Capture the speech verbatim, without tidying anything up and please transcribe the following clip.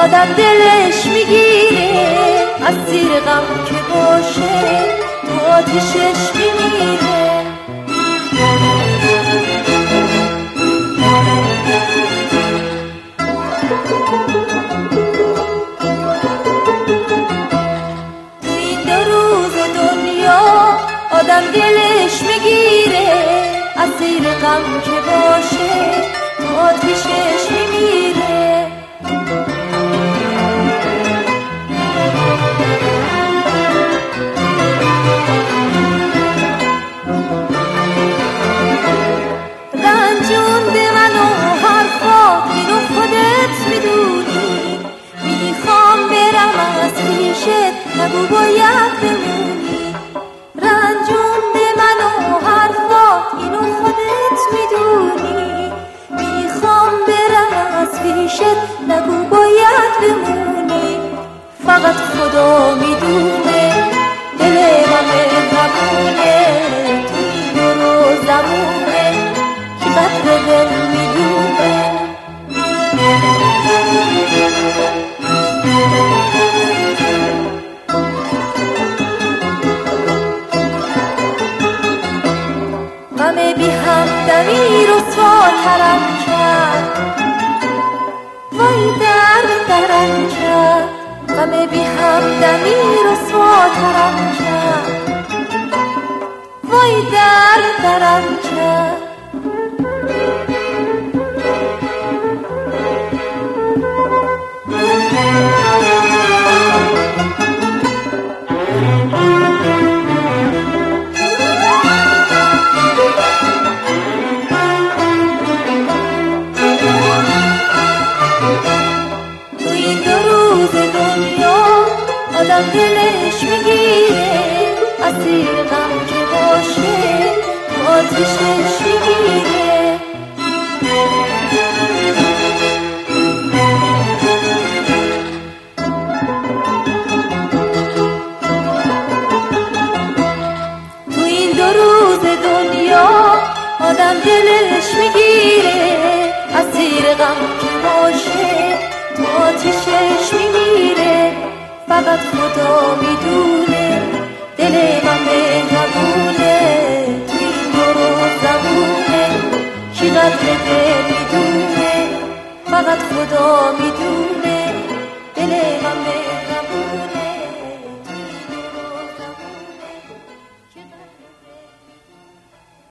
آدم دلش میگیره، اسیر غم که باشه تو آتیشش میمیره. تو این دو روز دنیا آدم دلش میگیره، اسیر غم که باشه تو آتیشش میمیره. رنجونده منو حرفا اینو خودت میدونی، میخوام برم از پیشت نگو باید بمونی. رنجونده منو حرفا اینو خودت میدونی، میخوام برم از پیشت نگو باید بمونی. فقط خدا میدونه دل من مهربونه، تو این رو زمونه که قدر دل میدونه. غم بی همدمی رسواترم کرد، وای درد درم کرد. غم بی همدمی رسواترم کرد، وای درد درم کرد. آدم دلش میگیره، اسیر غم که باشه تو آتیشش میگیره. تو این دو روز دنیا آدم دلش میگیره، اسیر غم که باشه تو آتیشش میگیره. فقط خدا میدونه دل من مهربونه، تو این دو زمونه کی قدر دل میدونه. فقط خدا میدونه